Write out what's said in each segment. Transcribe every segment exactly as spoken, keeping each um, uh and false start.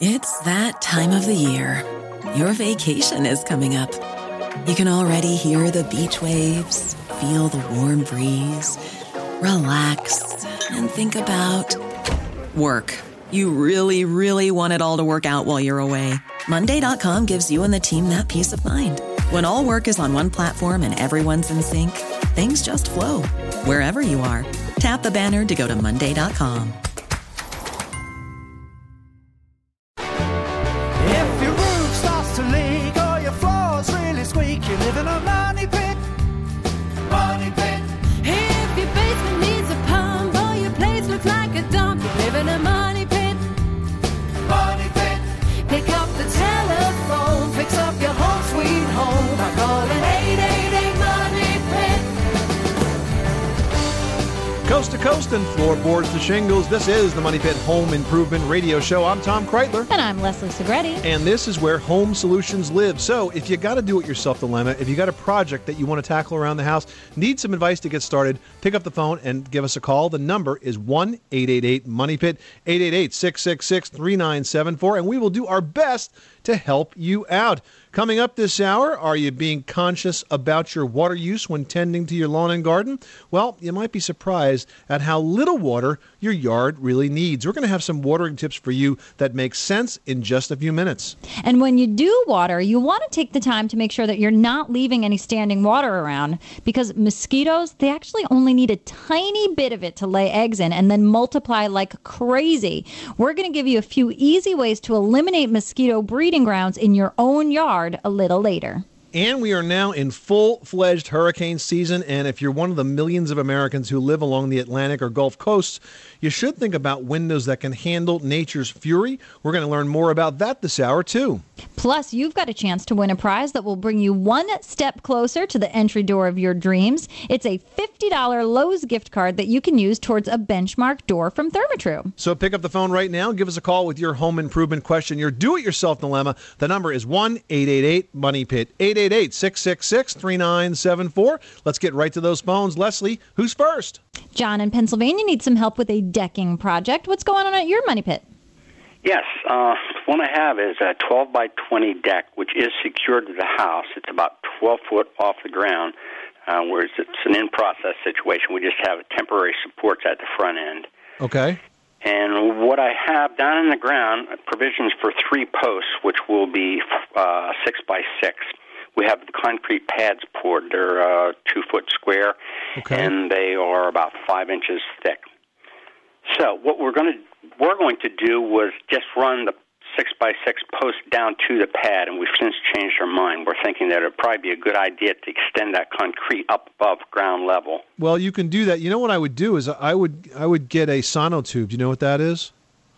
It's that time of the year. Your vacation is coming up. You can already hear the beach waves, feel the warm breeze, relax, and think about work. You really, really want it all to work out while you're away. Monday dot com gives you and the team that peace of mind. When all work is on one platform and everyone's in sync, things just flow. Wherever you are, tap the banner to go to Monday dot com. If your roof starts to leak or your floor's really squeak, you live in a money pit. Money pit. If your basement needs a pump or your place looks like a dump, you live in a money pit. Money pit. Pick up the telephone, fix up your home sweet home by calling eight eight eight money pit. Coast to coast and floorboards to shingles, this is the Money Pit Home Improvement Radio Show. I'm Tom Kreitler. And I'm Leslie Segretti. And this is where home solutions live. So if you got a do-it-yourself dilemma, if you got a project that you want to tackle around the house, need some advice to get started, pick up the phone and give us a call. The number is one eight eight eight money pit, eight eight eight, six six six, three nine seven four, and we will do our best to help you out. Coming up this hour, are you being conscious about your water use when tending to your lawn and garden? Well, you might be surprised at how little water your yard really needs. We're going to have some watering tips for you that make sense in just a few minutes. And when you do water, you want to take the time to make sure that you're not leaving any standing water around, because mosquitoes, they actually only need a tiny bit of it to lay eggs in and then multiply like crazy. We're going to give you a few easy ways to eliminate mosquito breeding grounds in your own yard a little later. And we are now in full-fledged hurricane season, and if you're one of the millions of Americans who live along the Atlantic or Gulf coasts, you should think about windows that can handle nature's fury. We're going to learn more about that this hour, too. Plus, you've got a chance to win a prize that will bring you one step closer to the entry door of your dreams. It's a fifty dollars Lowe's gift card that you can use towards a benchmark door from Therma-Tru. So pick up the phone right now. Give us a call with your home improvement question, your do-it-yourself dilemma. The number is one eight eight eight money pit, eight eight eight, six six six, three nine seven four. Let's get right to those phones. Leslie, who's first? John in Pennsylvania needs some help with a decking project. What's going on at your money pit? Yes, uh, one I have is a twelve by twenty deck, which is secured to the house. It's about twelve foot off the ground, uh, whereas it's an in-process situation. We just have temporary supports at the front end. Okay. And what I have down in the ground, provisions for three posts, which will be uh, six by six. We have the concrete pads poured. They're uh, two foot square, okay, and they are about five inches thick. So what we're going to we're going to do was just run the six by six post down to the pad, and we've since changed our mind. We're thinking that it would probably be a good idea to extend that concrete up above ground level. Well, you can do that. You know what I would do is I would I would get a sonotube. Do you know what that is?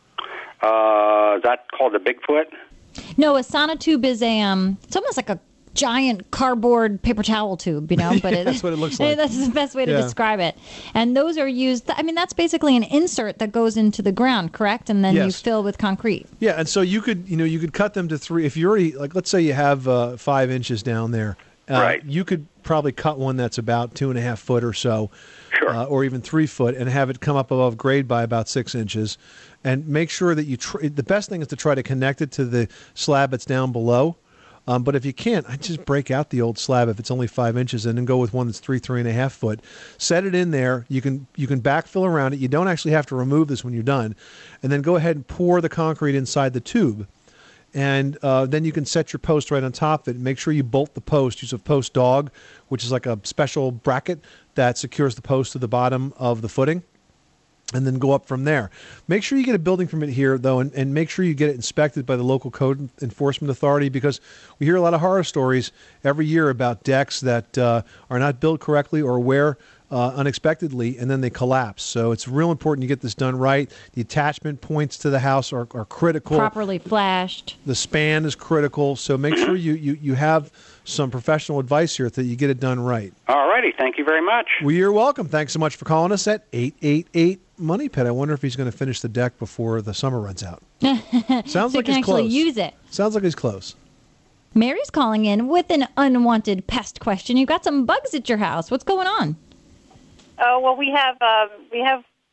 Uh, is that called a Bigfoot? No, a sonotube is a um. It's almost like a giant cardboard paper towel tube, you know, but yeah, it, that's what it looks like. That's the best way to yeah. describe it. And those are used, I mean, that's basically an insert that goes into the ground, correct? And then yes. you fill with concrete. Yeah, and so you could, you know, you could cut them to three. If you already, like, let's say you have uh, five inches down there, uh, right. you could probably cut one that's about two and a half foot or so, sure. uh, or even three foot, and have it come up above grade by about six inches. And make sure that you, tr- the best thing is to try to connect it to the slab that's down below. Um, but if you can't, I just break out the old slab if it's only five inches, and then go with one that's three, three and a half foot. Set it in there. You can you can backfill around it. You don't actually have to remove this when you're done, and then go ahead and pour the concrete inside the tube, and uh, then you can set your post right on top of it. Make sure you bolt the post. Use a post dog, which is like a special bracket that secures the post to the bottom of the footing, and then go up from there. Make sure you get a building permit here, though, and, and make sure you get it inspected by the local code enforcement authority, because we hear a lot of horror stories every year about decks that uh, are not built correctly or wear uh, unexpectedly, and then they collapse. So it's real important you get this done right. The attachment points to the house are, are critical. Properly flashed. The span is critical. So make sure you, you, you have some professional advice here that you get it done right. All righty. Thank you very much. Well, you're welcome. Thanks so much for calling us at eight eight eight money pit. I wonder if he's going to finish the deck before the summer runs out. Sounds so like you can he's close. actually use it. Sounds like he's close. Mary's calling in with an unwanted pest question. You've got some bugs at your house. What's going on? Oh, well, we have um, we have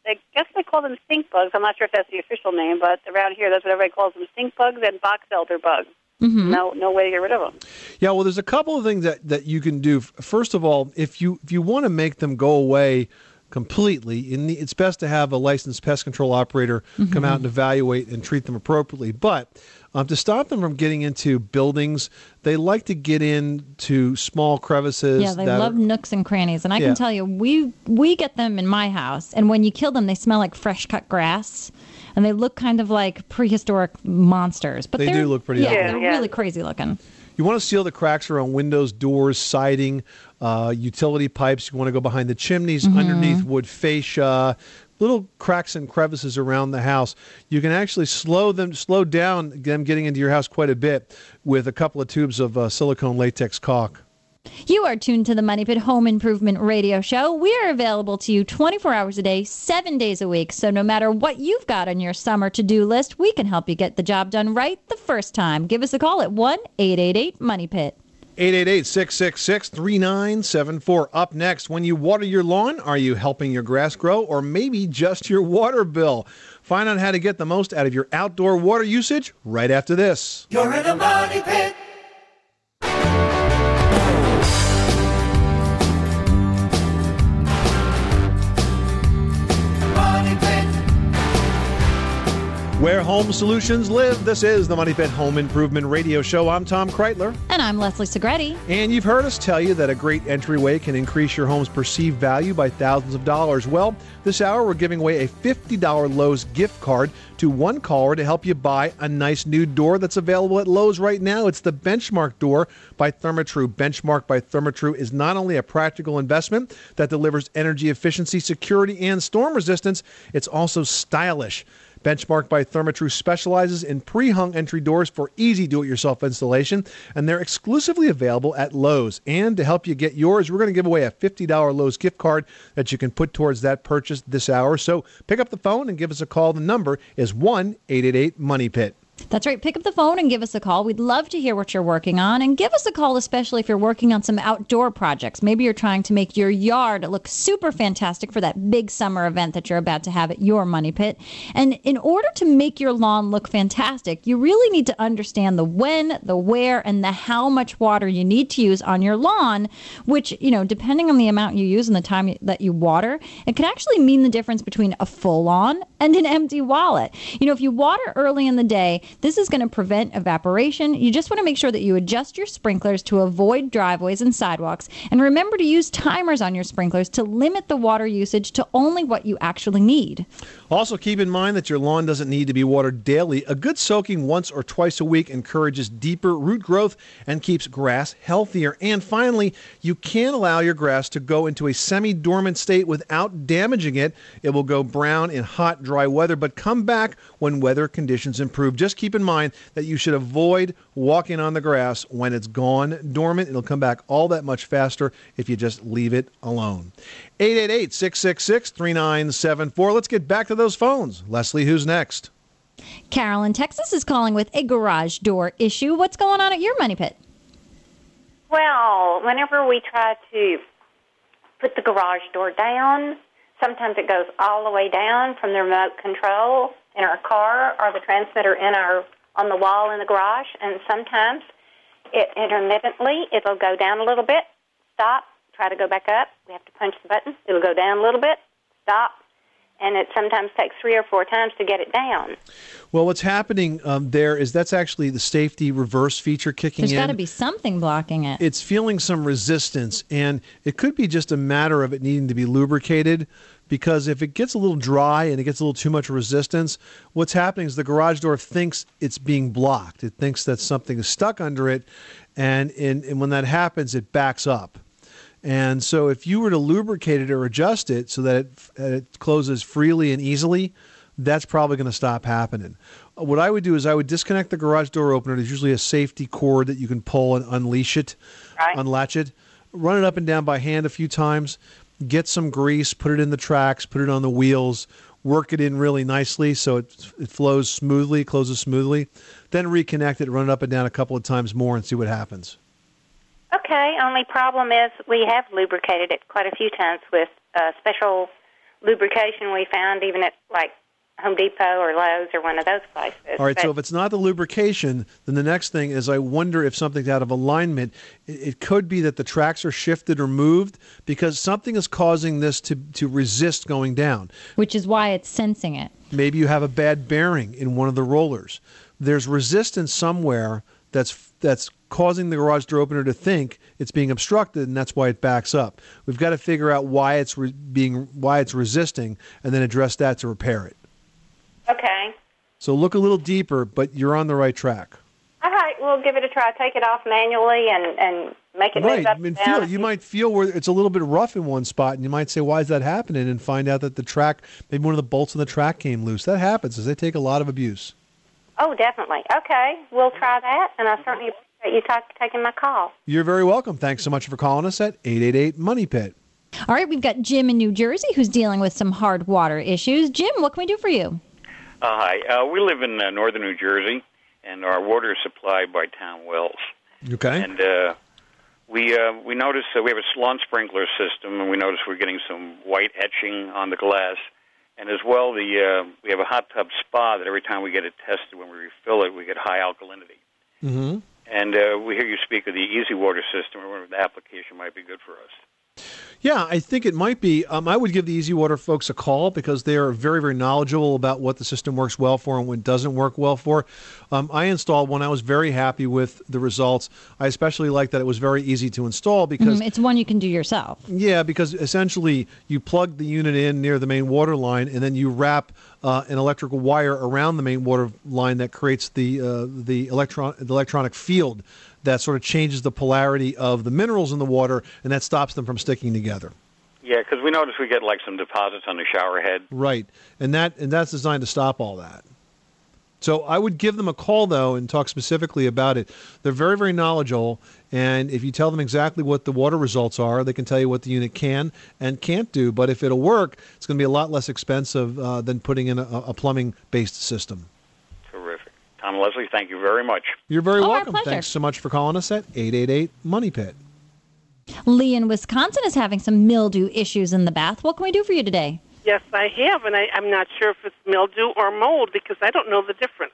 I guess they call them stink bugs. I'm not sure if that's the official name, but around here, that's what everybody calls them, stink bugs and box elder bugs. Mm-hmm. No, no way to get rid of them. Yeah, well, there's a couple of things that, that you can do. First of all, if you if you want to make them go away completely, in the, it's best to have a licensed pest control operator mm-hmm. come out and evaluate and treat them appropriately. But um, to stop them from getting into buildings, they like to get into small crevices. Yeah, they that love are, nooks and crannies. And I yeah. can tell you, we we get them in my house, and when you kill them, they smell like fresh cut grass. And they look kind of like prehistoric monsters. But they do look pretty yeah, ugly. they're yeah. really crazy looking. You want to seal the cracks around windows, doors, siding, uh, utility pipes. You want to go behind the chimneys, mm-hmm. underneath wood fascia, little cracks and crevices around the house. You can actually slow them, slow down them getting into your house quite a bit with a couple of tubes of uh, silicone latex caulk. You are tuned to the Money Pit Home Improvement Radio Show. We are available to you twenty-four hours a day, seven days a week. So no matter what you've got on your summer to-do list, we can help you get the job done right the first time. Give us a call at one eight eight eight money pit. eight eight eight, six six six, three nine seven four. Up next, when you water your lawn, are you helping your grass grow or maybe just your water bill? Find out how to get the most out of your outdoor water usage right after this. You're in a money pit. Where home solutions live, this is the Money Pit Home Improvement Radio Show. I'm Tom Kreitler. And I'm Leslie Segretti. And you've heard us tell you that a great entryway can increase your home's perceived value by thousands of dollars. Well, this hour we're giving away a fifty dollars Lowe's gift card to one caller to help you buy a nice new door that's available at Lowe's right now. It's the Benchmark door by Therma-Tru. Benchmark by Therma-Tru is not only a practical investment that delivers energy efficiency, security, and storm resistance, it's also stylish. Benchmark by Therma-Tru specializes in pre-hung entry doors for easy do-it-yourself installation, and they're exclusively available at Lowe's. And to help you get yours, we're going to give away a fifty dollars Lowe's gift card that you can put towards that purchase this hour. So pick up the phone and give us a call. The number is one eight eight eight money pit. That's right. Pick up the phone and give us a call. We'd love to hear what you're working on. And give us a call, especially if you're working on some outdoor projects. Maybe you're trying to make your yard look super fantastic for that big summer event that you're about to have at your Money Pit. And in order to make your lawn look fantastic, you really need to understand the when, the where, and the how much water you need to use on your lawn, which, you know, depending on the amount you use and the time that you water, it can actually mean the difference between a full lawn and an empty wallet. You know, if you water early in the day, this is going to prevent evaporation. You just want to make sure that you adjust your sprinklers to avoid driveways and sidewalks. And remember to use timers on your sprinklers to limit the water usage to only what you actually need. Also, keep in mind that your lawn doesn't need to be watered daily. A good soaking once or twice a week encourages deeper root growth and keeps grass healthier. And finally, you can allow your grass to go into a semi-dormant state without damaging it. It will go brown in hot, dry weather, but come back when weather conditions improve. Just keep in mind that you should avoid walking on the grass when it's gone dormant. It'll come back all that much faster if you just leave it alone. eight eight eight, six six six, three nine seven four. Let's get back to those phones. Leslie, who's next? Carol in Texas is calling with a garage door issue. What's going on at your Money Pit? Well, whenever we try to put the garage door down, sometimes it goes all the way down from the remote control in our car or the transmitter in our on the wall in the garage, and sometimes it intermittently it'll go down a little bit, stop, try to go back up. We have to punch the button. It'll go down a little bit, stop, and it sometimes takes three or four times to get it down. Well, what's happening um, there is that's actually the safety reverse feature kicking There's in. There's got to be something blocking it. It's feeling some resistance, and it could be just a matter of it needing to be lubricated, because if it gets a little dry and it gets a little too much resistance, what's happening is the garage door thinks it's being blocked. It thinks that something is stuck under it, and, in, and when that happens, it backs up. And so if you were to lubricate it or adjust it so that it, it closes freely and easily, that's probably going to stop happening. What I would do is I would disconnect the garage door opener. There's usually a safety cord that you can pull and unleash it, right. unlatch it, run it up and down by hand a few times, get some grease, put it in the tracks, put it on the wheels, work it in really nicely so it, it flows smoothly, closes smoothly, then reconnect it, run it up and down a couple of times more and see what happens. Okay, only problem is we have lubricated it quite a few times with uh, special lubrication we found even at like Home Depot or Lowe's or one of those places. All right, but, so if it's not the lubrication, then the next thing is I wonder if something's out of alignment. It, it could be that the tracks are shifted or moved because something is causing this to, to resist going down. Which is why it's sensing it. Maybe you have a bad bearing in one of the rollers. There's resistance somewhere that's that's causing the garage door opener to think it's being obstructed, and that's why it backs up. We've got to figure out why it's re- being why it's resisting, and then address that to repair it. Okay. So look a little deeper, but you're on the right track. All right, we'll give it a try. Take it off manually and, and make it Right. move up I mean, and down. feel, you might feel where it's a little bit rough in one spot, and you might say, why is that happening? And find out that the track, maybe one of the bolts in the track came loose. That happens, as they take a lot of abuse. Oh, definitely. Okay, we'll try that, and I certainly appreciate you t- taking my call. You're very welcome. Thanks so much for calling us at eight eight eight, MONEY PIT. All right, we've got Jim in New Jersey who's dealing with some hard water issues. Jim, what can we do for you? Uh, hi. Uh, we live in uh, northern New Jersey, and our water is supplied by town wells. Okay. And uh, we uh, we notice that we have a lawn sprinkler system, and we notice we're getting some white etching on the glass. And as well, the uh, we have a hot tub spa that every time we get it tested, when we refill it, we get high alkalinity. Mm-hmm. And uh, we hear you speak of the Easy Water system, or the application might be good for us. Yeah, I think it might be. Um, I would give the Easy Water folks a call because they are very, very knowledgeable about what the system works well for and what doesn't work well for. Um, I installed one. I was very happy with the results. I especially like that it was very easy to install because... Mm, it's one you can do yourself. Yeah, because essentially you plug the unit in near the main water line and then you wrap uh, an electrical wire around the main water line that creates the, uh, the, electron- the electronic field that sort of changes the polarity of the minerals in the water, and that stops them from sticking together. Yeah, because we notice we get like some deposits on the shower head. Right, and that and that's designed to stop all that. So I would give them a call, though, and talk specifically about it. They're very, very knowledgeable, and if you tell them exactly what the water results are, they can tell you what the unit can and can't do. But if it'll work, it's going to be a lot less expensive uh, than putting in a, a plumbing-based system. Tom and Leslie, thank you very much. You're very Oh, our welcome. pleasure. Thanks so much for calling us at eight eight eight, MONEY PIT. Lee in Wisconsin is having some mildew issues in the bath. What can we do for you today? Yes, I have, and I, I'm not sure if it's mildew or mold because I don't know the difference.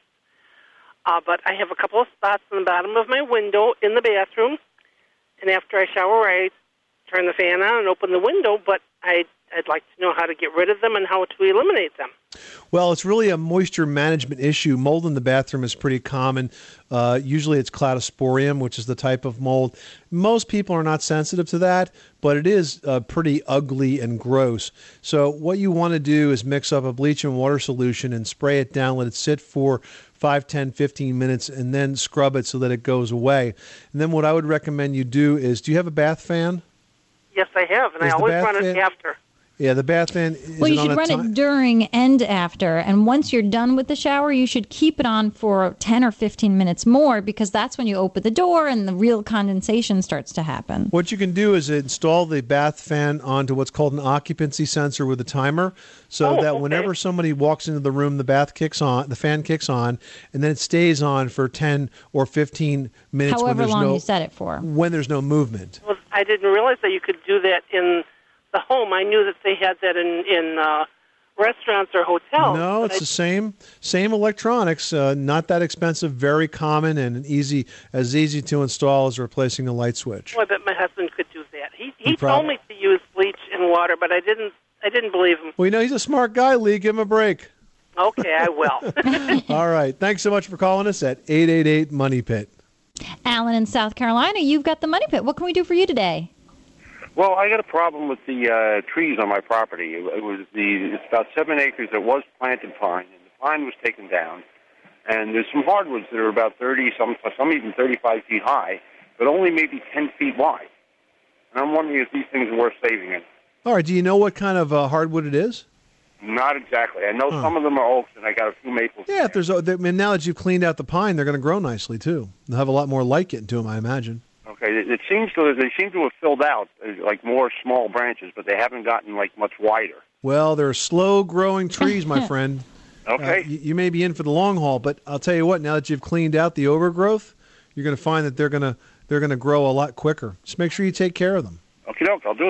Uh, but I have a couple of spots on the bottom of my window in the bathroom, and after I shower, I turn the fan on and open the window, but I, I'd like to know how to get rid of them and how to eliminate them. Well, it's really a moisture management issue. Mold in the bathroom is pretty common. Uh, usually it's cladosporium, which is the type of mold. Most people are not sensitive to that, but it is uh, pretty ugly and gross. So what you want to do is mix up a bleach and water solution and spray it down, let it sit for five, ten, fifteen minutes, and then scrub it so that it goes away. And then what I would recommend you do is, do you have a bath fan? Yes, I have, and Is I the always bath run it fan- after. Yeah, the bath fan. Is Well, you it on should a run ti- it during and after. And once you're done with the shower, you should keep it on for ten or fifteen minutes more because that's when you open the door and the real condensation starts to happen. What you can do is install the bath fan onto what's called an occupancy sensor with a timer, so Oh, that okay. whenever somebody walks into the room, the bath kicks on, the fan kicks on, and then it stays on for ten or fifteen minutes. when However there's long no, you set it for. When there's no movement. Well, I didn't realize that you could do that in the home. I knew that they had that in in uh, restaurants or hotels. No, but it's I- the same same electronics, uh, not that expensive, very common, and easy as easy to install as replacing a light switch. Boy, I bet my husband could do that. He he He prob- told me to use bleach and water, but I didn't. I didn't believe him. Well, you know, he's a smart guy, Lee. Give him a break. Okay, I will. All right. Thanks so much for calling us at eight eight eight, MONEY PIT. Alan in South Carolina, you've got the Money Pit. What can we do for you today? Well, I got a problem with the uh, trees on my property. It, it was the it's about seven acres that was planted pine, and the pine was taken down. And there's some hardwoods that are about thirty, some some even thirty-five feet high, but only maybe ten feet wide. And I'm wondering if these things are worth saving. It. All right. Do you know what kind of uh, hardwood it is? Not exactly. I know Huh. some of them are oaks, and I got a few maples. Yeah, if there's, a, I mean, now that you've cleaned out the pine, they're going to grow nicely too. They'll have a lot more light getting to them, I imagine. Okay, it, it seems to they seem to have filled out uh, like more small branches, but they haven't gotten like much wider. Well, they're slow-growing trees, my friend. Okay. Uh, you, you may be in for the long haul, but I'll tell you what. Now that you've cleaned out the overgrowth, you're going to find that they're going to they're going to grow a lot quicker. Just make sure you take care of them. Okay, doke, I'll do that.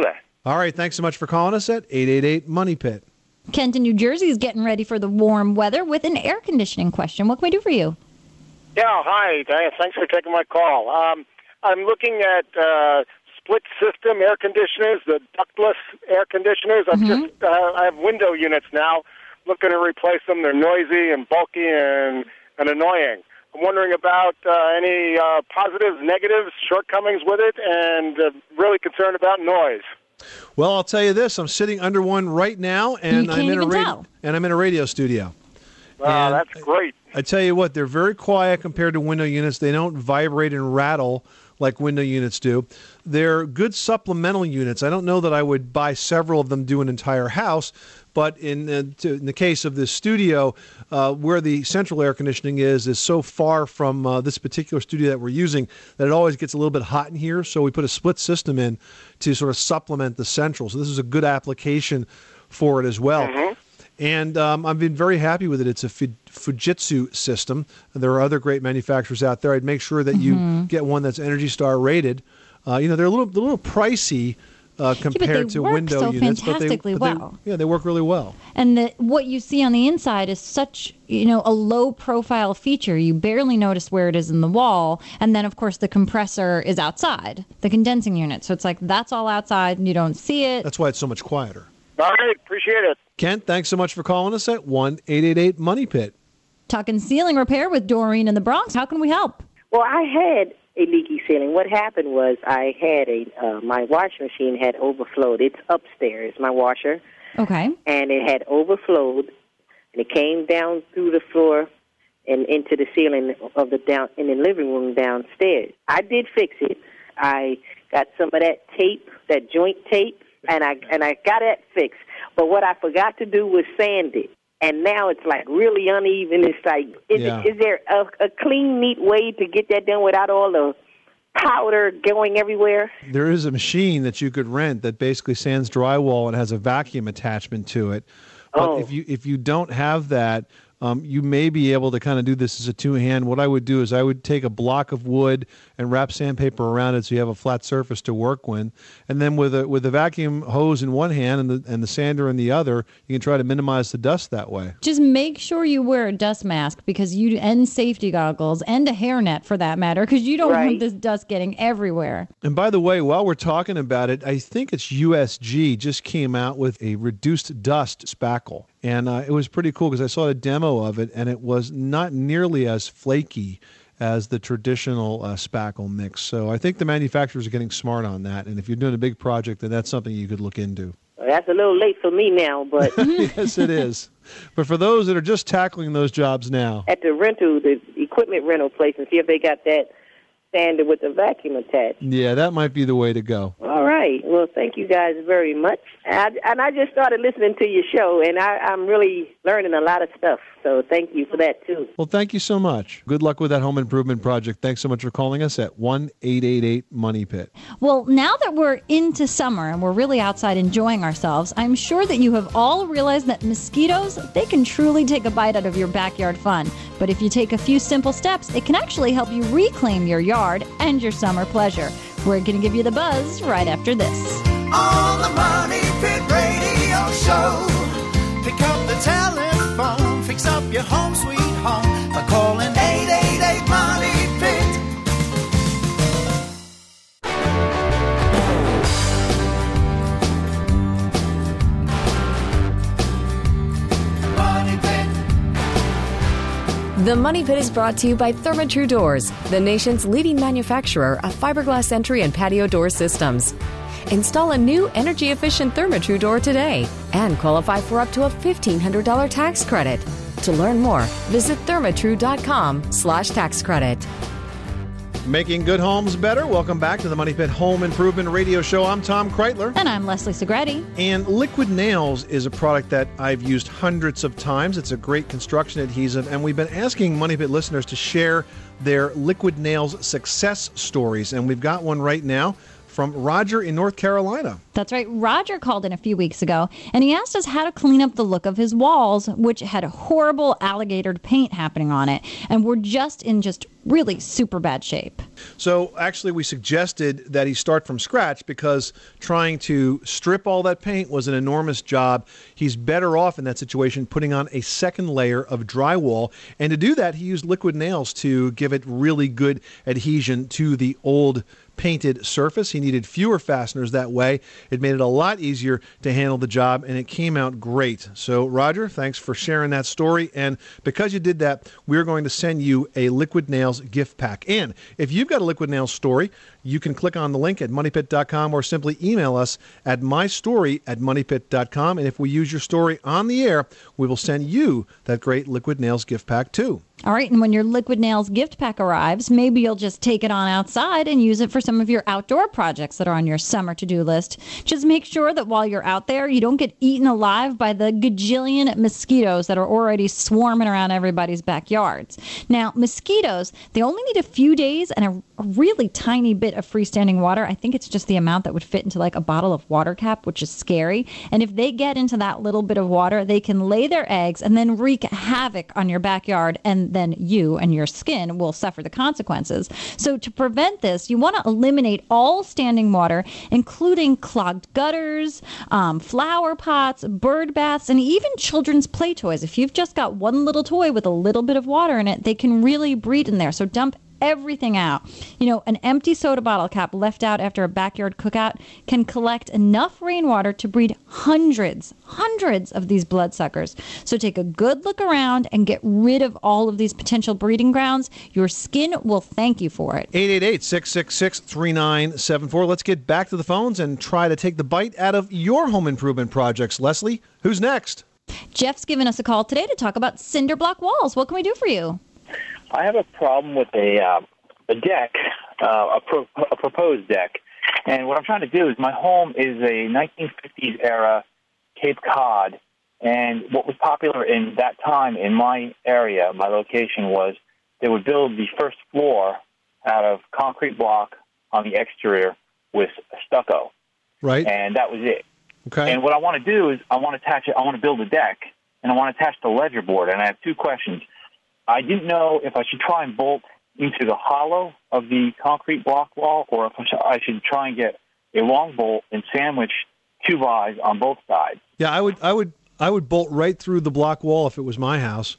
All right, thanks so much for calling us at eight eight eight Money Pit. Kent in New Jersey is getting ready for the warm weather with an air conditioning question. What can we do for you? Yeah, hi, Diane. Thanks for taking my call. Um, I'm looking at uh, split system air conditioners, the ductless air conditioners. I've Mm-hmm. just uh, I have window units now. Looking to replace them. They're noisy and bulky and, and annoying. I'm wondering about uh, any uh, positives, negatives, shortcomings with it, and uh, really concerned about noise. Well, I'll tell you this: I'm sitting under one right now, and You I'm can't in a even radio, tell. and I'm in a radio studio. Wow, And that's great. I tell you what, they're very quiet compared to window units. They don't vibrate and rattle like window units do. They're good supplemental units. I don't know that I would buy several of them, do an entire house, but in, uh, to, in the case of this studio, uh, where the central air conditioning is, is so far from uh, this particular studio that we're using that it always gets a little bit hot in here. So we put a split system in to sort of supplement the central. So this is a good application for it as well. Mm-hmm. And um, I've been very happy with it. It's a Fujitsu system. There are other great manufacturers out there. I'd make sure that Mm-hmm. you get one that's Energy Star rated. Uh, you know, they're a little, a little pricey uh, compared they to work window so units, fantastically but they, but well. they, yeah, they work really well. And the, what you see on the inside is such, you know, a low profile feature. You barely notice where it is in the wall. And then, of course, the compressor is outside, the condensing unit. So it's like that's all outside and you don't see it. That's why it's so much quieter. All right, appreciate it. Kent, thanks so much for calling us at one eight eight eight Money Pit. Talking ceiling repair with Doreen in the Bronx. How can we help? Well, I had a leaky ceiling. What happened was I had a uh, my washing machine had overflowed. It's upstairs, my washer, Okay. and it had overflowed, and it came down through the floor and into the ceiling of the down in the living room downstairs. I did fix it. I got some of that tape, that joint tape, and I and I got it fixed. But what I forgot to do was sand it. And now it's like really uneven. It's like, is, Yeah. it, is there a, a clean, neat way to get that done without all the powder going everywhere? There is a machine that you could rent that basically sands drywall and has a vacuum attachment to it. But Oh. if you if you don't have that, um, you may be able to kind of do this as a two-hand. What I would do is I would take a block of wood and wrap sandpaper around it so you have a flat surface to work with. And then with a with a vacuum hose in one hand and the and the sander in the other, you can try to minimize the dust that way. Just make sure you wear a dust mask because you and safety goggles and a hairnet for that matter because you don't Right. want this dust getting everywhere. And by the way, while we're talking about it, I think it's U S G just came out with a reduced dust spackle. And uh, it was pretty cool because I saw a demo of it, and it was not nearly as flaky as the traditional uh, spackle mix. So I think the manufacturers are getting smart on that. And if you're doing a big project, then that's something you could look into. Well, that's a little late for me now, but Yes, it is. But for those that are just tackling those jobs now, at the rental, the equipment rental place, and see if they got that sander with the vacuum attached. yeah, that might be the way to go. All right. Well, thank you guys very much. And I, and I just started listening to your show, and I, I'm really learning a lot of stuff. So thank you for that, too. Well, thank you so much. Good luck with that home improvement project. Thanks so much for calling us at one eight eight eight Money Pit. Well, now that we're into summer and we're really outside enjoying ourselves, I'm sure that you have all realized that mosquitoes, they can truly take a bite out of your backyard fun. But if you take a few simple steps, it can actually help you reclaim your yard and your summer pleasure. We're going to give you the buzz right after this. On the Money Pit Radio Show. Pick up the telephone, fix up your home sweet home by calling eight eight eight Money Pit. Money Pit. The Money Pit is brought to you by Therma-Tru Doors, the nation's leading manufacturer of fiberglass entry and patio door systems. Install a new energy-efficient Therma-Tru door today and qualify for up to a fifteen hundred dollars tax credit. To learn more, visit thermatru.com slash tax credit. Making good homes better. Welcome back to the Money Pit Home Improvement Radio Show. I'm Tom Kreitler. And I'm Leslie Segretti. And Liquid Nails is a product that I've used hundreds of times. It's a great construction adhesive, and we've been asking Money Pit listeners to share their Liquid Nails success stories, and we've got one right now from Roger in North Carolina. That's right. Roger called in a few weeks ago, and he asked us how to clean up the look of his walls, which had horrible alligator paint happening on it, and were just in just really super bad shape. So actually we suggested that he start from scratch because trying to strip all that paint was an enormous job. He's better off in that situation putting on a second layer of drywall. And to do that, he used liquid nails to give it really good adhesion to the old painted surface. He needed fewer fasteners that way. It made it a lot easier to handle the job, and it came out great. So, Roger, thanks for sharing that story. And because you did that, we're going to send you a Liquid Nails gift pack. And if you've got a Liquid Nails story, you can click on the link at money pit dot com or simply email us at mystory at money pit dot com. And if we use your story on the air, we will send you that great Liquid Nails gift pack too. All right, and when your Liquid Nails gift pack arrives, maybe you'll just take it on outside and use it for some of your outdoor projects that are on your summer to-do list. Just make sure that while you're out there, you don't get eaten alive by the gajillion mosquitoes that are already swarming around everybody's backyards. Now, mosquitoes, they only need a few days and a, a really tiny bit of freestanding water. I think it's just the amount that would fit into like a bottle of water cap, which is scary. And if they get into that little bit of water, they can lay their eggs and then wreak havoc on your backyard, and then you and your skin will suffer the consequences. So to prevent this, you want to eliminate all standing water, including clogged gutters, um, flower pots, bird baths, and even children's play toys. If you've just got one little toy with a little bit of water in it, they can really breed in there. So dump everything out. You know, an empty soda bottle cap left out after a backyard cookout can collect enough rainwater to breed hundreds, hundreds of these bloodsuckers. So take a good look around and get rid of all of these potential breeding grounds. Your skin will thank you for it. eight eight eight, six six six, three nine seven four. Let's get back to the phones and try to take the bite out of your home improvement projects. Leslie, who's next? Jeff's given us a call today to talk about cinder block walls. What can we do for you? I have a problem with a uh, a deck, uh, a, pro- a proposed deck, and what I'm trying to do is my home is a nineteen fifties era Cape Cod, and what was popular in that time in my area, my location, was they would build the first floor out of concrete block on the exterior with stucco, right? And that was it. Okay. And what I want to do is I want to attach it. I want to build a deck, and I want to attach the ledger board. And I have two questions. I didn't know if I should try and bolt into the hollow of the concrete block wall, or if I should try and get a long bolt and sandwich two eyes on both sides. Yeah, I would, I would, I would bolt right through the block wall if it was my house.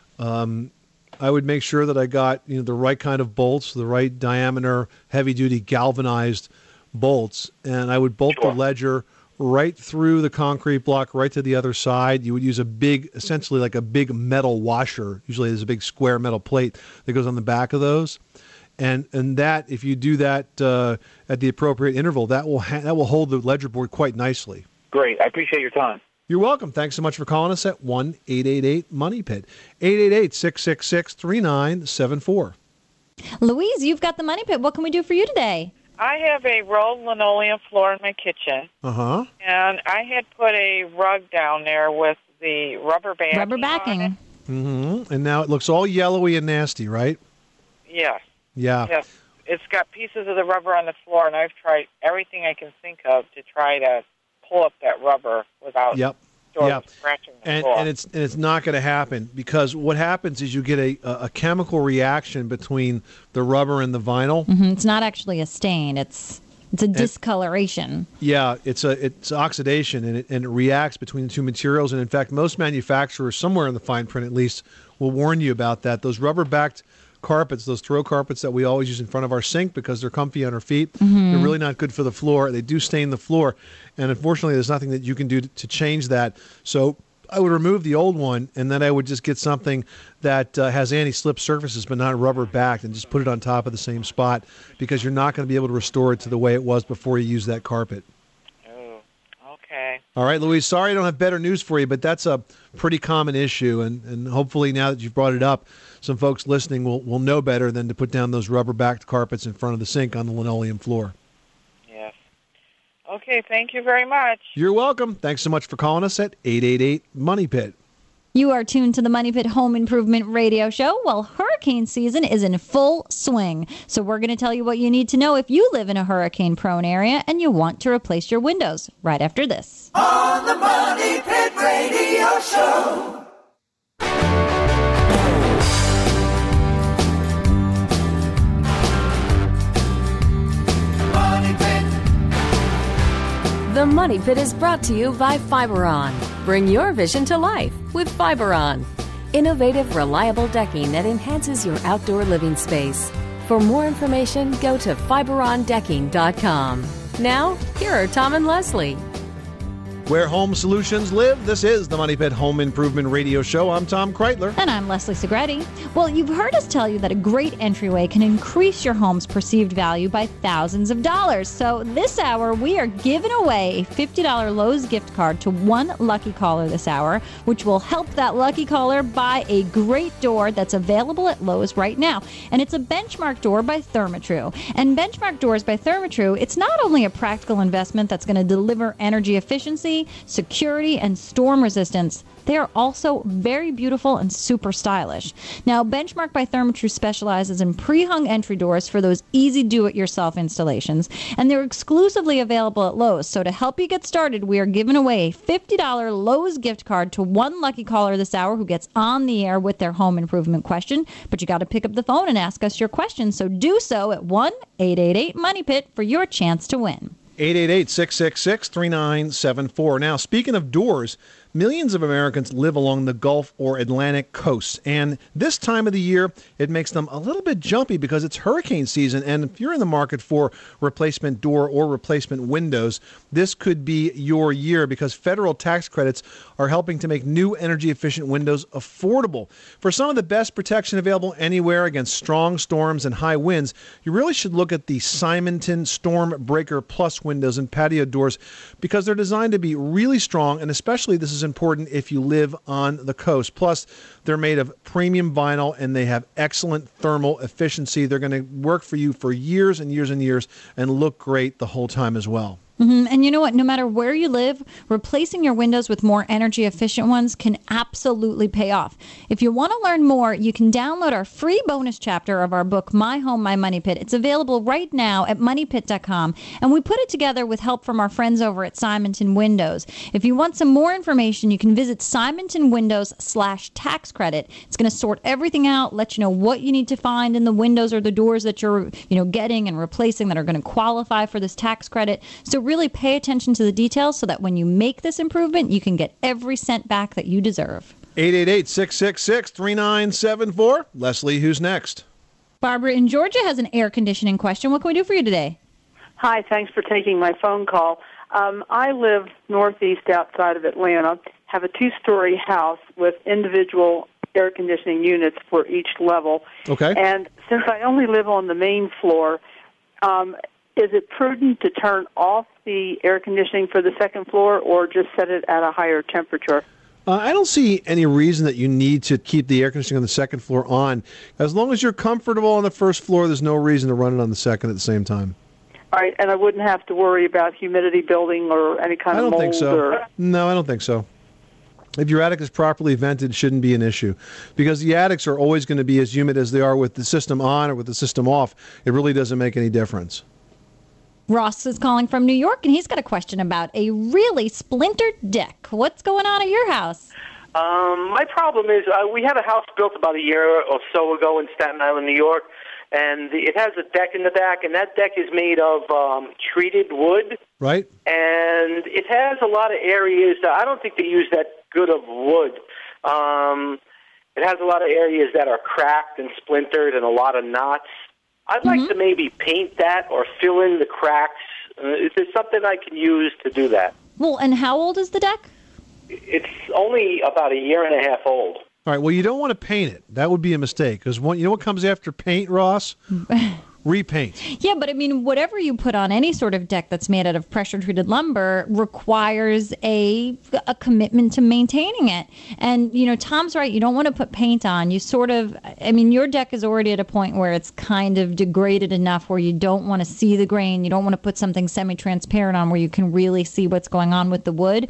Um, I would make sure that I got you know the right kind of bolts, the right diameter, heavy-duty galvanized bolts, and I would bolt sure. the ledger right through the concrete block, right to the other side. You would use a big, essentially like a big metal washer. Usually there's a big square metal plate that goes on the back of those. And and that, if you do that uh, at the appropriate interval, that will ha- that will hold the ledger board quite nicely. Great. I appreciate your time. You're welcome. Thanks so much for calling us at one eight eight eight money pit. eight eight eight, six six six, three nine seven four. Louise, you've got the Money Pit. What can we do for you today? I have a rolled linoleum floor in my kitchen, Uh-huh. and I had put a rug down there with the rubber backing. Rubber backing. On it. Mm-hmm. And now it looks all yellowy and nasty, right? Yes. Yeah. Yes. It's got pieces of the rubber on the floor, and I've tried everything I can think of to try to pull up that rubber without Yep. sort Yep. of scratching the And, floor. and it's and it's not going to happen because what happens is you get a, a chemical reaction between the rubber and the vinyl. Mm-hmm. It's not actually a stain. It's it's a discoloration. Yeah, it's a it's oxidation, and it, and it reacts between the two materials. And in fact, most manufacturers, somewhere in the fine print at least, will warn you about that. Those rubber-backed carpets, those throw carpets that we always use in front of our sink because they're comfy on our feet, Mhm. they're really not good for the floor. They do stain the floor, and unfortunately, there's nothing that you can do to, to change that. So I would remove the old one, and then I would just get something that uh, has anti-slip surfaces but not rubber-backed, and just put it on top of the same spot because you're not going to be able to restore it to the way it was before you use that carpet. Oh, okay. All right, Louise, sorry I don't have better news for you, but that's a pretty common issue, and, and hopefully now that you've brought it up, some folks listening will, will know better than to put down those rubber-backed carpets in front of the sink on the linoleum floor. Yes. Okay, thank you very much. You're welcome. Thanks so much for calling us at eight eight eight money pit. You are tuned to the Money Pit Home Improvement Radio Show. Well, hurricane season is in full swing. So we're going to tell you what you need to know if you live in a hurricane-prone area and you want to replace your windows right after this. On the Money Pit Radio Show. The Money Pit is brought to you by Fiberon. Bring your vision to life with Fiberon. Innovative, reliable decking that enhances your outdoor living space. For more information, go to fiberon decking dot com. Now, here are Tom and Leslie. Where home solutions live, this is the Money Pit Home Improvement Radio Show. I'm Tom Kreitler. And I'm Leslie Segretti. Well, you've heard us tell you that a great entryway can increase your home's perceived value by thousands of dollars. So this hour, we are giving away a fifty dollars Lowe's gift card to one lucky caller this hour, which will help that lucky caller buy a great door that's available at Lowe's right now. And it's a Benchmark door by Therma-Tru. And Benchmark doors by Therma-Tru, it's not only a practical investment that's going to deliver energy efficiency, security, and storm resistance, they are also very beautiful and super stylish. Now, Benchmark by Therma-Tru specializes in pre-hung entry doors for those easy do-it-yourself installations, and they're exclusively available at Lowe's. So to help you get started, we are giving away a fifty dollars Lowe's gift card to one lucky caller this hour who gets on the air with their home improvement question. But you got to pick up the phone and ask us your question, so do so at one eight eight eight money pit for your chance to win. eight eight eight, six six six, three nine seven four. Now, speaking of doors, millions of Americans live along the Gulf or Atlantic coasts, and this time of the year, it makes them a little bit jumpy because it's hurricane season, and if you're in the market for replacement door or replacement windows, this could be your year because federal tax credits are helping to make new energy-efficient windows affordable. For some of the best protection available anywhere against strong storms and high winds, you really should look at the Simonton Storm Breaker Plus windows and patio doors because they're designed to be really strong, and especially this is important if you live on the coast. Plus, they're made of premium vinyl and they have excellent thermal efficiency. They're going to work for you for years and years and years and look great the whole time as well. Mm-hmm. And you know what? No matter where you live, replacing your windows with more energy efficient ones can absolutely pay off. If you want to learn more, you can download our free bonus chapter of our book, My Home, My Money Pit. It's available right now at money pit dot com. And we put it together with help from our friends over at Simonton Windows. If you want some more information, you can visit Simonton Windows slash tax credit. It's going to sort everything out, let you know what you need to find in the windows or the doors that you're, you know, getting and replacing that are going to qualify for this tax credit. So really pay attention to the details so that when you make this improvement, you can get every cent back that you deserve. eight eight eight, six six six, three nine seven four. Leslie, who's next? Barbara in Georgia has an air conditioning question. What can we do for you today? Hi, thanks for taking my phone call. Um, I live northeast outside of Atlanta, have a two-story house with individual air conditioning units for each level. Okay. And since I only live on the main floor, um, is it prudent to turn off the air conditioning for the second floor or just set it at a higher temperature? Uh, I don't see any reason that you need to keep the air conditioning on the second floor on. As long as you're comfortable on the first floor, there's no reason to run it on the second at the same time. All right, and I wouldn't have to worry about humidity building or any kind I of don't mold? think so. Or... No, I don't think so. If your attic is properly vented, it shouldn't be an issue because the attics are always going to be as humid as they are with the system on or with the system off. It really doesn't make any difference. Ross is calling from New York, and he's got a question about a really splintered deck. What's going on at your house? Um, my problem is uh, we had a house built about a year or so ago in Staten Island, New York, and the, it has a deck in the back, and that deck is made of um, treated wood. Right. And it has a lot of areas that I don't think they use that good of wood. Um, it has a lot of areas that are cracked and splintered and a lot of knots. I'd like mm-hmm. to maybe paint that or fill in the cracks. Uh, is there something I can use to do that? Well, and how old is the deck? It's only about a year and a half old. All right, well, you don't want to paint it. That would be a mistake because you know what comes after paint, Ross? Repaint. Yeah, but I mean, whatever you put on any sort of deck that's made out of pressure-treated lumber requires a a commitment to maintaining it. And, you know, Tom's right. You don't want to put paint on. You sort of, I mean, your deck is already at a point where it's kind of degraded enough where you don't want to see the grain. You don't want to put something semi-transparent on where you can really see what's going on with the wood.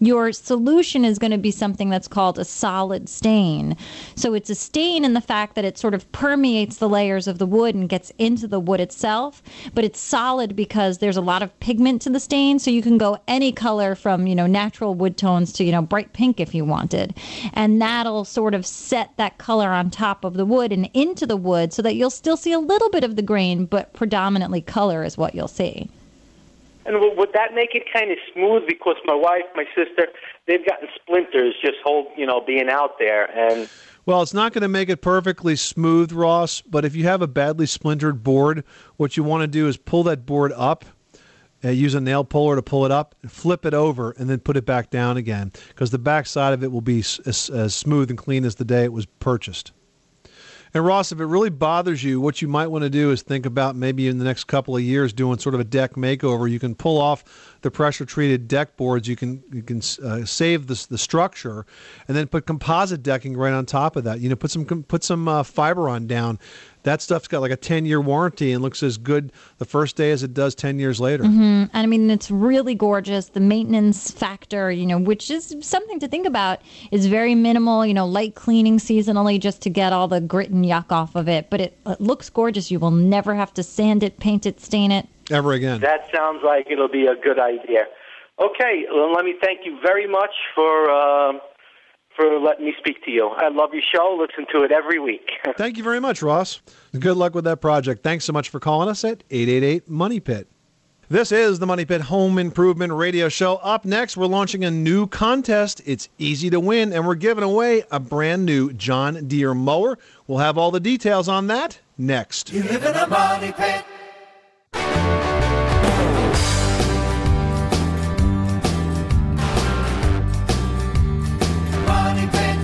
your solution is going to be something that's called a solid stain. So it's a stain in the fact that it sort of permeates the layers of the wood and gets into the wood itself, but it's solid because there's a lot of pigment to the stain, so you can go any color from, you know, natural wood tones to, you know, bright pink if you wanted. And that'll sort of set that color on top of the wood and into the wood so that you'll still see a little bit of the grain, but predominantly color is what you'll see. And w- would that make it kind of smooth? Because my wife, my sister, they've gotten splinters just hold, you know, being out there. And Well, it's not going to make it perfectly smooth, Ross, but if you have a badly splintered board, what you want to do is pull that board up, uh, use a nail puller to pull it up, flip it over, and then put it back down again, because the back side of it will be s- as, as smooth and clean as the day it was purchased. And Ross, if it really bothers you, what you might want to do is think about maybe in the next couple of years doing sort of a deck makeover. You can pull off the pressure-treated deck boards. You can you can uh, save the the structure, and then put composite decking right on top of that. You know, put some put some uh, fiber on down. That stuff's got like a ten-year warranty and looks as good the first day as it does ten years later. Mm-hmm. And I mean, it's really gorgeous. The maintenance factor, you know, which is something to think about, is very minimal, you know, light cleaning seasonally just to get all the grit and yuck off of it. But it, it looks gorgeous. You will never have to sand it, paint it, stain it. Ever again. that sounds like it'll be a good idea. Okay, well, let me thank you very much for uh, for letting me speak to you. I love your show. Listen to it every week. Thank you very much, Ross. Good luck with that project. Thanks so much for calling us at eight eight eight Money Pit. This is the Money Pit Home Improvement Radio Show. Up next, we're launching a new contest. It's easy to win, and we're giving away a brand new John Deere mower. We'll have all the details on that next. You live in a money pit. Money pit.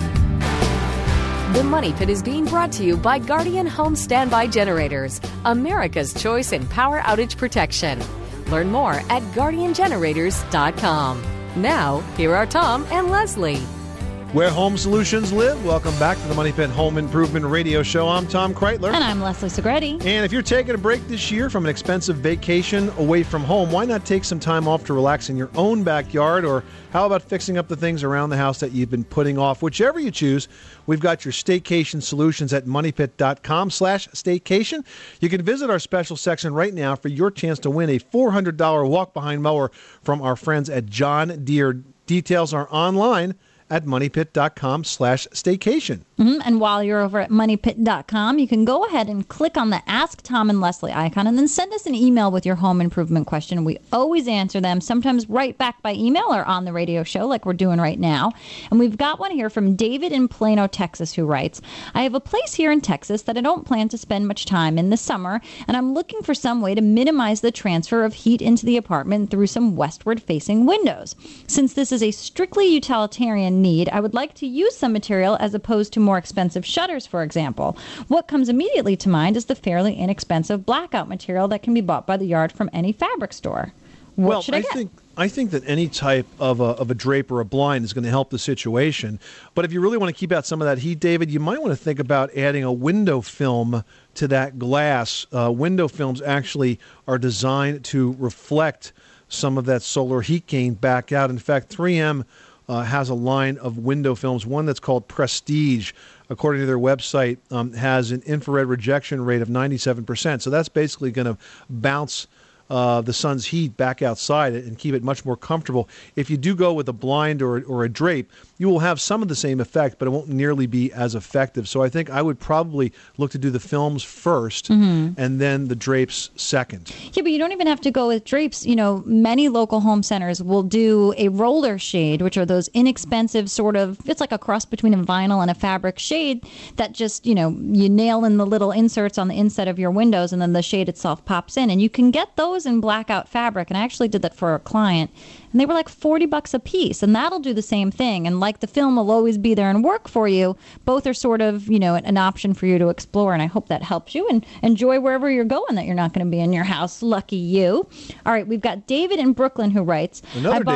The Money Pit is being brought to you by Guardian Home Standby Generators, America's choice in power outage protection. Learn more at guardian generators dot com. Now, here are Tom and Leslie. Where home solutions live. Welcome back to the Money Pit Home Improvement Radio Show. I'm Tom Kreitler. And I'm Leslie Segretti. And if you're taking a break this year from an expensive vacation away from home, why not take some time off to relax in your own backyard? Or how about fixing up the things around the house that you've been putting off? Whichever you choose, we've got your staycation solutions at moneypit.com slash staycation. You can visit our special section right now for your chance to win a four hundred dollars walk-behind mower from our friends at John Deere. Details are online at moneypit.com slash staycation. Mm-hmm. And while you're over at money pit dot com, you can go ahead and click on the Ask Tom and Leslie icon and then send us an email with your home improvement question. We always answer them, sometimes right back by email or on the radio show like we're doing right now. And we've got one here from David in Plano, Texas, who writes, I have a place here in Texas that I don't plan to spend much time in this summer, and I'm looking for some way to minimize the transfer of heat into the apartment through some westward-facing windows. Since this is a strictly utilitarian need, I would like to use some material as opposed to more expensive shutters, for example. What comes immediately to mind is the fairly inexpensive blackout material that can be bought by the yard from any fabric store. What well, should I, I get? think I think that any type of a, of a drape or a blind is going to help the situation. But if you really want to keep out some of that heat, David, you might want to think about adding a window film to that glass. Uh, window films actually are designed to reflect some of that solar heat gain back out. In fact, three M Uh, has a line of window films, one that's called Prestige, according to their website, um, has an infrared rejection rate of ninety-seven percent. So that's basically going to bounce uh, the sun's heat back outside and keep it much more comfortable. If you do go with a blind or, or a drape, you will have some of the same effect, but it won't nearly be as effective. So I think I would probably look to do the films first Mhm. and then the drapes second. Yeah, but you don't even have to go with drapes. You know, many local home centers will do a roller shade, which are those inexpensive sort of, it's like a cross between a vinyl and a fabric shade that just, you know, you nail in the little inserts on the inside of your windows and then the shade itself pops in. And you can get those in blackout fabric. And I actually did that for a client. And they were like forty bucks a piece. And that'll do the same thing. And like the film will always be there and work for you, both are sort of, you know, an option for you to explore. And I hope that helps you and enjoy wherever you're going, that you're not going to be in your house. Lucky you. All right, we've got David in Brooklyn who writes. Another I bought, David.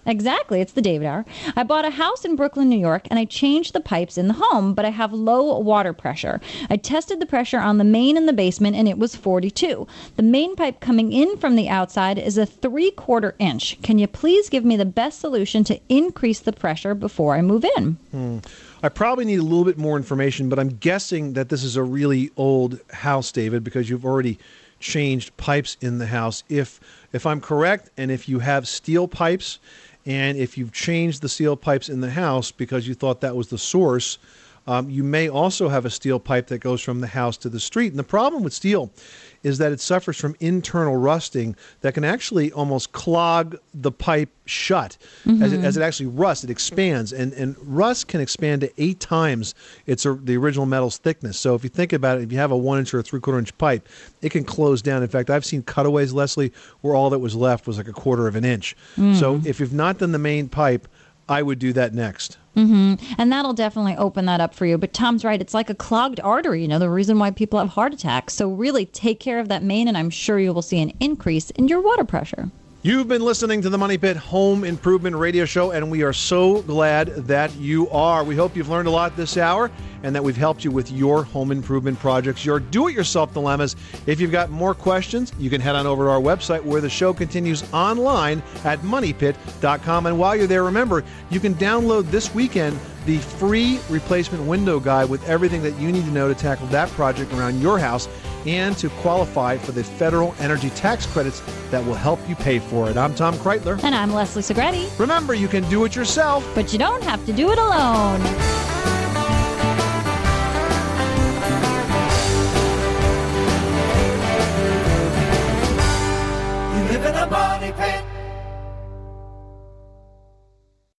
Exactly. It's the David Hour. I bought a house in Brooklyn, New York, and I changed the pipes in the home, but I have low water pressure. I tested the pressure on the main in the basement, and it was forty-two. The main pipe coming in from the outside is a three-quarter inch. Can you please give me the best solution to increase the pressure before I move in? Hmm. I probably need a little bit more information, but I'm guessing that this is a really old house, David, because you've already changed pipes in the house. If if I'm correct, and if you have steel pipes, and if you've changed the steel pipes in the house because you thought that was the source, um, you may also have a steel pipe that goes from the house to the street. And the problem with steel is that it suffers from internal rusting that can actually almost clog the pipe shut. Mm-hmm. As it, as it actually rusts, it expands. And, and rust can expand to eight times its uh, the original metal's thickness. So if you think about it, if you have a one inch or a three quarter inch pipe, it can close down. In fact, I've seen cutaways, Leslie, where all that was left was like a quarter of an inch. Mm. So if you've not done the main pipe, I would do that next. Mm-hmm. And that'll definitely open that up for you. But Tom's right. It's like a clogged artery, you know, the reason why people have heart attacks. So really take care of that main, and I'm sure you will see an increase in your water pressure. You've been listening to the Money Pit Home Improvement Radio Show, and we are so glad that you are. We hope you've learned a lot this hour and that we've helped you with your home improvement projects, your do-it-yourself dilemmas. If you've got more questions, you can head on over to our website where the show continues online at money pit dot com. And while you're there, remember, you can download this weekend the free replacement window guide with everything that you need to know to tackle that project around your house and to qualify for the federal energy tax credits that will help you pay for it. I'm Tom Kreitler. And I'm Leslie Segretti. Remember, you can do it yourself, but you don't have to do it alone. You live in a money pit.